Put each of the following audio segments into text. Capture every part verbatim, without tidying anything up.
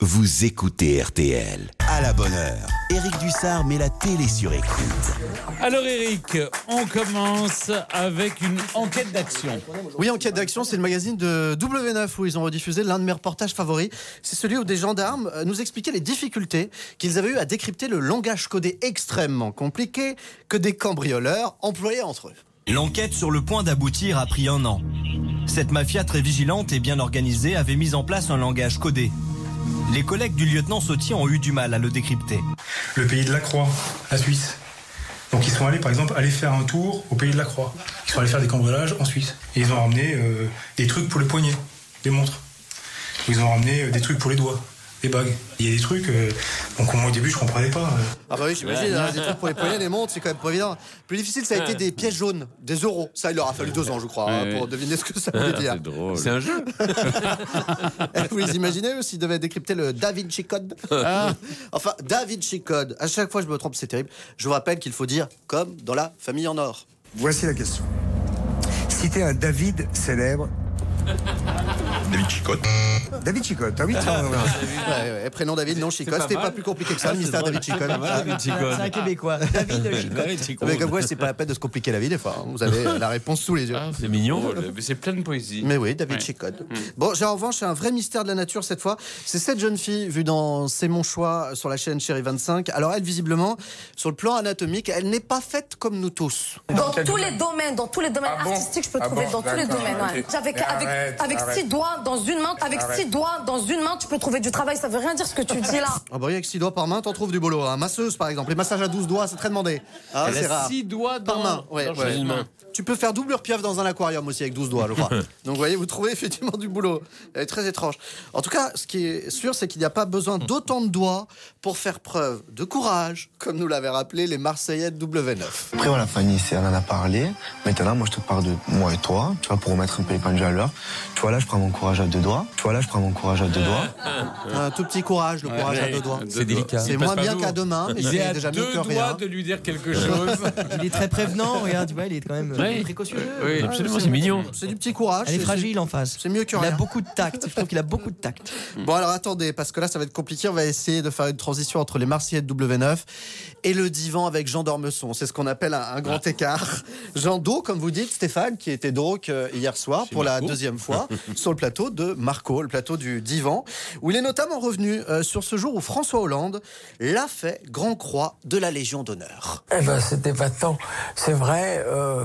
vous écoutez R T L. À la bonne heure, Éric Dussard met la télé sur écoute. Alors Éric, on commence avec une enquête d'action. Oui, enquête d'action, c'est le magazine de W neuf où ils ont rediffusé l'un de mes reportages favoris. C'est celui où des gendarmes nous expliquaient les difficultés qu'ils avaient eu à décrypter le langage codé extrêmement compliqué que des cambrioleurs employaient entre eux. L'enquête sur le point d'aboutir a pris un an. Cette mafia très vigilante et bien organisée avait mis en place un langage codé. Les collègues du lieutenant Sautier ont eu du mal à le décrypter. Le pays de la Croix, la Suisse. Donc ils sont allés par exemple aller faire un tour au pays de la Croix. Ils sont allés faire des cambriolages en Suisse. Et ils ont ramené euh, des trucs pour les poignets, des montres. Ils ont ramené euh, des trucs pour les doigts, des bagues. Il y a des trucs, euh, donc moi au début je comprenais pas. Euh. Ah bah oui, j'imagine, hein, des trucs pour les poignets, des montres, c'est quand même pas évident. Plus difficile, ça a été des pièces jaunes, des euros. Ça, il leur a fallu deux ans, je crois, hein, pour deviner ce que ça voulait dire. C'est drôle. C'est un jeu. Vous les imaginez, eux, s'ils devaient décrypter le Da Vinci Code? Ah. Enfin, Da Vinci Code. À chaque fois, je me trompe, c'est terrible. Je vous rappelle qu'il faut dire comme dans la famille en or. Voici la question. Citez un David célèbre. David Chicotte. David Chicotte, ah oui, tiens, ouais. Ouais, ouais, prénom David, non Chicotte. C'était pas, pas plus compliqué que ça, le mystère David Chicotte. C'est un Québécois. David Chicotte. Mais comme quoi, c'est pas la peine de se compliquer la vie des fois. Hein. Vous avez la réponse sous les yeux. Ah, c'est mignon. Oh, mais c'est plein de poésie. Mais oui, David Ouais. Chicotte. Bon, j'ai en revanche un vrai mystère de la nature cette fois. C'est cette jeune fille vue dans C'est mon choix sur la chaîne Chérie vingt-cinq. Alors elle, visiblement, sur le plan anatomique, elle n'est pas faite comme nous tous. Dans tous les domaines, dans tous les domaines Ah bon artistiques, je peux Ah trouver bon, dans tous les d'accord, domaines. Ouais. ok. Avec, Mais avec, arrête, avec arrête. six doigts dans une main, avec Arrête. six doigts dans une main, tu peux trouver du travail. Ça veut rien dire ce que tu dis là. Ah bah oui, avec six doigts par main, t'en trouves du boulot. Hein. Masseuse, par exemple. Les massages à douze doigts, c'est très demandé. Ah, Elle c'est a rare. six doigts dans, Par main, ouais, dans ouais. une main. Tu peux faire doublure pieuvre dans un aquarium aussi avec douze doigts, je crois. Donc vous voyez, vous trouvez effectivement du boulot. Elle est très étrange. En tout cas, ce qui est sûr, c'est qu'il n'y a pas besoin d'autant de doigts pour faire preuve de courage, comme nous l'avaient rappelé les Marseillais de W neuf. Après voilà Fanny, c'est, on en a parlé. Maintenant moi je te parle de moi et toi, tu vois, pour remettre un peu les pendules à l'heure. Tu vois là je prends mon courage à deux doigts. Tu vois là je prends mon courage à deux doigts. Un tout petit courage, le courage à deux doigts. C'est délicat. C'est Il moins passe pas bien lourd. qu'à deux mains, mais Il est c'est à déjà mieux deux que doigts rien. de lui dire quelque chose. Il est très prévenant, regarde, tu vois, il est quand même Oui. précautionneux. Oui, absolument, c'est mignon. C'est du petit courage. Elle est c'est- fragile en face. C'est mieux que Il rien. a beaucoup de tact. Je trouve qu'il a beaucoup de tact. Bon alors attendez, parce que là ça va être compliqué, on va essayer de faire une transition entre les Marseillais de W neuf et le divan avec Jean d'Ormesson. C'est ce qu'on appelle un, un grand écart. Jean Do, comme vous dites, Stéphane, qui était donc euh, hier soir Chez pour la Marco. deuxième fois sur le plateau de Marco, le plateau du divan, où il est notamment revenu euh, sur ce jour où François Hollande l'a fait Grand Croix de la Légion d'honneur. Eh ben, c'était pas tant. C'est vrai. euh,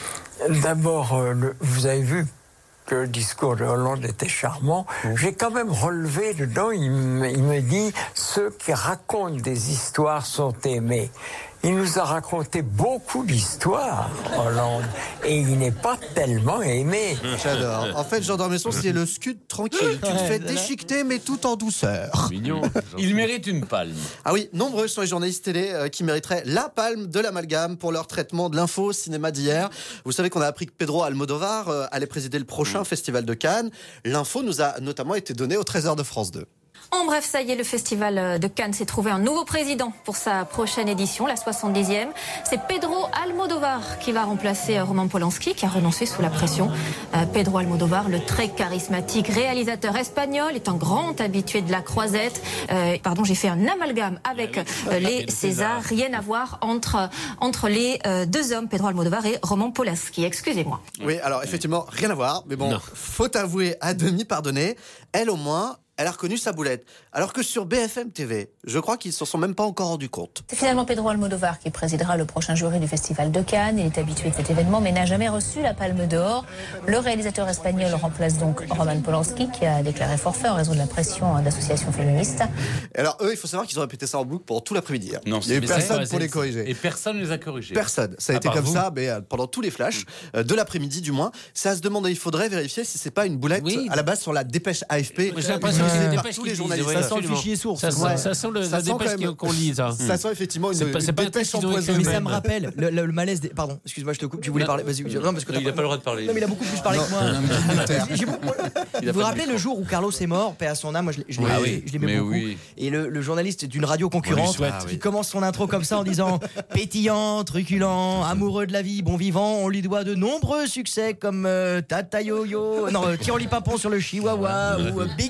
D'abord, euh, le- vous avez vu que le discours de Hollande était charmant. J'ai quand même relevé dedans, il me, il me dit « Ceux qui racontent des histoires sont aimés ». Il nous a raconté beaucoup d'histoires, Hollande, et il n'est pas tellement aimé. J'adore. En fait, Jean d'Ormesson, c'est le scud tranquille. Tu te fais déchiqueter, mais tout en douceur. Mignon. Il mérite une palme. Ah oui, nombreux sont les journalistes télé euh, qui mériteraient la palme de l'amalgame pour leur traitement de l'info cinéma d'hier. Vous savez qu'on a appris que Pedro Almodovar euh, allait présider le prochain festival de Cannes. L'info nous a notamment été donnée au Trésor de France deux. En bref, ça y est, le festival de Cannes s'est trouvé un nouveau président pour sa prochaine édition, la soixante-dixième. C'est Pedro Almodovar qui va remplacer Roman Polanski, qui a renoncé sous la pression. Euh, Pedro Almodovar, le très charismatique réalisateur espagnol, est un grand habitué de la croisette. Euh, pardon, j'ai fait un amalgame avec euh, les Césars. Rien à voir entre, entre les euh, deux hommes, Pedro Almodovar et Roman Polanski. Excusez-moi. Oui, alors effectivement, rien à voir, mais bon, faut avouer à demi pardonner. Elle au moins, elle a reconnu sa boulette. Alors que sur B F M T V, je crois qu'ils s'en sont même pas encore rendus compte. C'est finalement Pedro Almodovar qui présidera le prochain jury du Festival de Cannes. Il est habitué de cet événement mais n'a jamais reçu la Palme d'Or. Le réalisateur espagnol remplace donc Roman Polanski qui a déclaré forfait en raison de la pression d'associations féministes. Et alors eux, il faut savoir qu'ils ont répété ça en boucle pendant tout l'après-midi. hein. Non, Il n'y a eu mais personne c'est- pour les c'est- corriger. Et personne ne les a corrigés. Personne. Ça a À été part comme vous. ça mais, euh, pendant tous les flashs, euh, de l'après-midi du moins. C'est à se demander, il faudrait vérifier si c'est pas une boulette Oui. à la base sur la dépêche A F P. Moi, j'ai l'impression que c'est Par des tous dépêches les qui journalistes. disent, ouais, ça sent le fichier source. Ça sent, Ouais. ça sent le, Ça la sent dépêche quand même- qu'on lit, ça. Ça sent effectivement une, C'est pas- c'est une pas un dépêche truc qu'ils ont écrit empoisonnée. Mais ça me rappelle le, le- le malaise des... Pardon, excuse-moi, je te coupe. Tu voulais parler. Vas-y. Non, parce que Non, t'as il a pas le droit de parler. Non, mais il a beaucoup plus parlé Non. que moi. Non, mais tu peux te taire. J'ai beaucoup- Il a Vous pas vous de rappelez micro. le jour où Carlos est mort, paix à son âme, moi je l'ai- je l'ai- Ah oui, je l'aimais mais beaucoup. oui. Et le, le journaliste d'une radio On concurrente lui souhaite. qui Ah oui. commence son intro comme ça en disant pétillant, truculent, amoureux de la vie, bon vivant, on lui doit de nombreux succès comme euh, Tata Yo-Yo, non, euh, Tiroli Pimpon sur le Chihuahua ou euh, Big Bisou.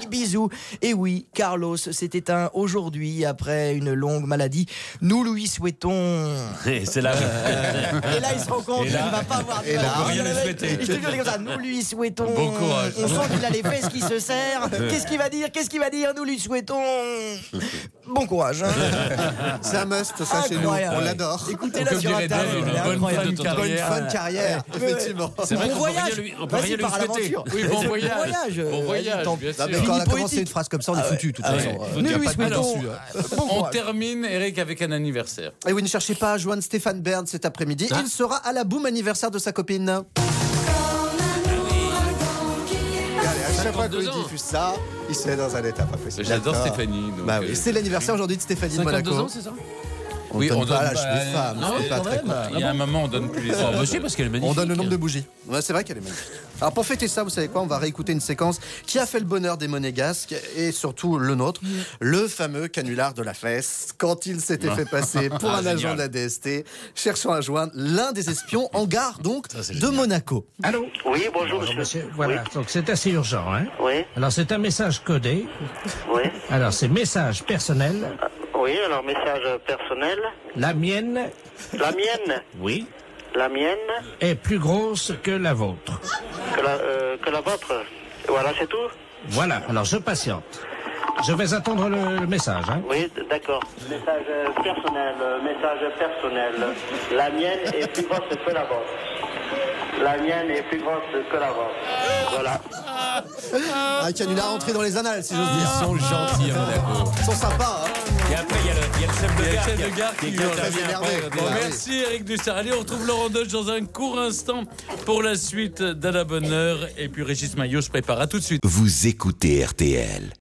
bisous. Et oui, Carlos s'est éteint aujourd'hui après une longue maladie. Nous lui souhaitons... Et c'est là. Et là, il se rend compte qu'il ne va pas avoir de Et là, maladie. on peut rien lui souhaiter. Je te jure, comme ça, nous lui souhaitons... Bon courage. On sent qu'il a les fesses qui se serrent. Qu'est-ce qu'il va dire? Qu'est-ce qu'il va dire? Nous lui souhaitons... Bon courage. Hein. C'est un must, ça, chez nous. Incroyable. On l'adore. Écoutez-la sur Internet. Une elle est bonne incroyable. fin de Bonne carrière. fin de carrière, effectivement. C'est vrai Bon qu'on peut voyage. rien lui- on peut Vas-y, rien lui pars à souhaiter. l'aventure. Oui, bon Bon voyage. voyage. Bon voyage, Tant- bien Non, sûr. mais quand on a Fini commencé poétique. une phrase comme ça, on est Ah foutu, de toute ouais. façon. Ouais. Euh, Nous y a lui pas de mal souhaitons... là-dessus, hein. Bon On courage. termine, Eric, avec un anniversaire. Et oui, ne cherchez pas à joindre Stéphane Bern cet après-midi. Il sera à la boum anniversaire de sa copine. Allez, à chaque fois que cinquante-deux je ans. diffuse ça, il se met dans un état pas possible. J'adore D'accord. Stéphanie. donc, Bah oui, euh, c'est l'anniversaire aujourd'hui de Stéphanie de Monaco. cinquante-deux ans, c'est ça? On Oui, donne on pas donne l'âge pas- des femmes, non, c'est pas quand très même. cool. Il y a un moment, on donne plus les Oh, âges. bah si, parce qu'elle est magnifique. On donne le nombre de bougies. Ouais, c'est vrai qu'elle est magnifique. Alors pour fêter ça, vous savez quoi? On va réécouter une séquence qui a fait le bonheur des Monégasques et surtout le nôtre. Le fameux canular de la fesse. Quand il s'était fait passer pour Ah, un agent génial. de la D S T, cherchant à joindre l'un des espions en gare donc de Monaco. Allô? Oui, bonjour, Bonjour, monsieur. monsieur. Voilà, donc c'est assez urgent, hein? Oui, Alors c'est un message codé. oui. Alors c'est message personnel. Oui, alors message personnel. La mienne, La mienne, oui, la mienne, est plus grosse que la vôtre. que la, euh, que la vôtre. Voilà, c'est tout? Voilà, alors je patiente. Je vais attendre le, le message, hein? Oui, d- d'accord. Message euh, personnel, euh, message personnel. La mienne est plus grosse que la vôtre. La mienne est plus grosse que la vôtre. Voilà. Un canular entré dans les annales, si j'ose Ils dire. sont gentils à Monaco. Ils sont sympas. Hein. Et après, il y a le, il y a le chef de Il y a le gare chef qui- de gare qui qui qui hurle. intervient Très après. énervé. Bon, Ah oui. merci Eric Dussard. Allez, on retrouve Laurent Deutsch dans un court instant pour la suite d'À la bonne heure. Et puis Régis Maillot se prépare. À tout de suite. Vous écoutez R T L.